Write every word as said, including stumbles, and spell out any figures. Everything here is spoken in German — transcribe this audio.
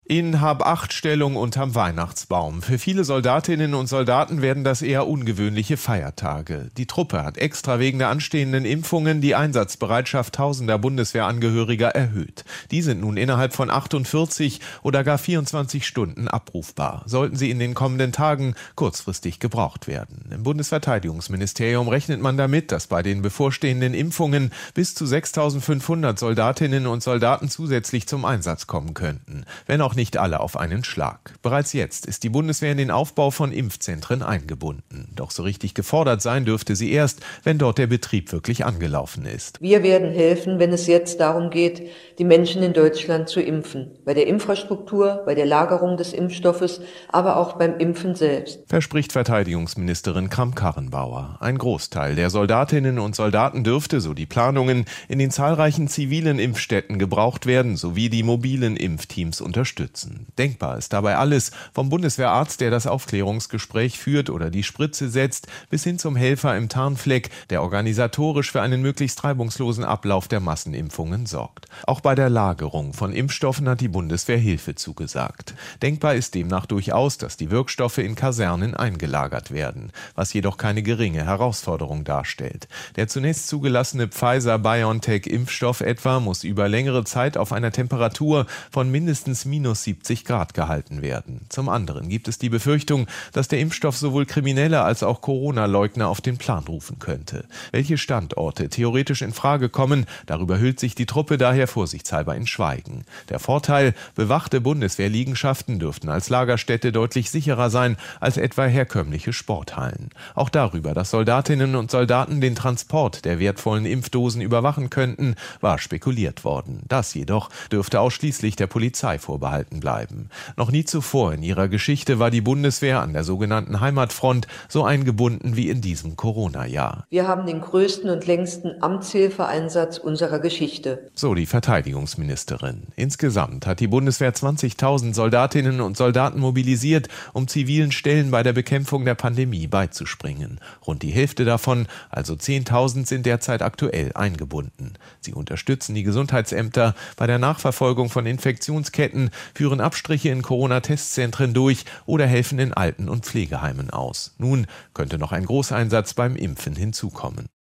In Hab-Acht-Stellung unterm Weihnachtsbaum. Für viele Soldatinnen und Soldaten werden das eher ungewöhnliche Feiertage. Die Truppe hat extra wegen der anstehenden Impfungen die Einsatzbereitschaft tausender Bundeswehrangehöriger erhöht. Die sind nun innerhalb von achtundvierzig oder gar vierundzwanzig Stunden abrufbar, sollten sie in den kommenden Tagen kurzfristig gebraucht werden. Im Bundesverteidigungsministerium rechnet man damit, dass bei den bevorstehenden Impfungen bis zu sechstausendfünfhundert Soldatinnen und Soldaten zusätzlich zum Einsatz kommen könnten, wenn auch nicht alle auf einen Schlag. Bereits jetzt ist die Bundeswehr in den Aufbau von Impfzentren eingebunden. Doch so richtig gefordert sein dürfte sie erst, wenn dort der Betrieb wirklich angelaufen ist. Wir werden helfen, wenn es jetzt darum geht, die Menschen in Deutschland zu impfen. Bei der Infrastruktur, bei der Lagerung des Impfstoffes, aber auch beim Impfen selbst. Verspricht Verteidigungsministerin Kramp-Karrenbauer. Ein Großteil der Soldatinnen und Soldaten dürfte, so die Planungen, in den zahlreichen zivilen Impfstätten gebraucht werden, sowie die mobilen Impfteams unterstützen. Denkbar ist dabei alles, vom Bundeswehrarzt, der das Aufklärungsgespräch führt oder die Spritze setzt, bis hin zum Helfer im Tarnfleck, der organisatorisch für einen möglichst reibungslosen Ablauf der Massenimpfungen sorgt. Auch bei der Lagerung von Impfstoffen hat die Bundeswehr Hilfe zugesagt. Denkbar ist demnach durchaus, dass die Wirkstoffe in Kasernen eingelagert werden, was jedoch keine geringe Herausforderung darstellt. Der zunächst zugelassene Pfizer-BioNTech-Impfstoff etwa muss über längere Zeit auf einer Temperatur von mindestens minus siebzig Grad gehalten werden. Zum anderen gibt es die Befürchtung, dass der Impfstoff sowohl Kriminelle als auch Corona-Leugner auf den Plan rufen könnte. Welche Standorte theoretisch in Frage kommen, darüber hüllt sich die Truppe daher vorsichtshalber in Schweigen. Der Vorteil: bewachte Bundeswehrliegenschaften dürften als Lagerstätte deutlich sicherer sein als etwa herkömmliche Sporthallen. Auch darüber, dass Soldatinnen und Soldaten den Transport der wertvollen Impfdosen überwachen könnten, war spekuliert worden. Das jedoch dürfte ausschließlich der Polizei vorbehalten bleiben. Noch nie zuvor in ihrer Geschichte war die Bundeswehr an der sogenannten Heimatfront so eingebunden wie in diesem Corona-Jahr. Wir haben den größten und längsten Amtshilfeeinsatz unserer Geschichte. So die Verteidigungsministerin. Insgesamt hat die Bundeswehr zwanzigtausend Soldatinnen und Soldaten mobilisiert, um zivilen Stellen bei der Bekämpfung der Pandemie beizuspringen. Rund die Hälfte davon, also zehntausend, sind derzeit aktuell eingebunden. Sie unterstützen die Gesundheitsämter bei der Nachverfolgung von Infektionsketten, führen Abstriche in Corona-Testzentren durch oder helfen in Alten- und Pflegeheimen aus. Nun könnte noch ein Großeinsatz beim Impfen hinzukommen.